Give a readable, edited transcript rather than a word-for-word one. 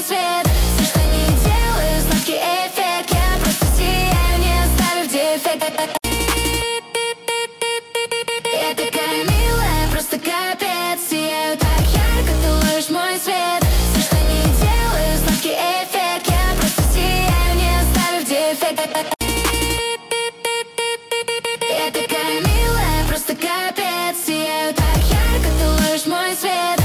свет. Все, что не делаю, сладкий эффект. Я просто сияю, не оставив дефект. Я такая милая, просто капец. Сияю так ярко, ты ловишь мой свет. Все, что не делаю, сладкий эффект. Я просто сияю, не оставив дефект. Я такая милая, просто капец. Сияю так ярко, ты ловишь мой свет.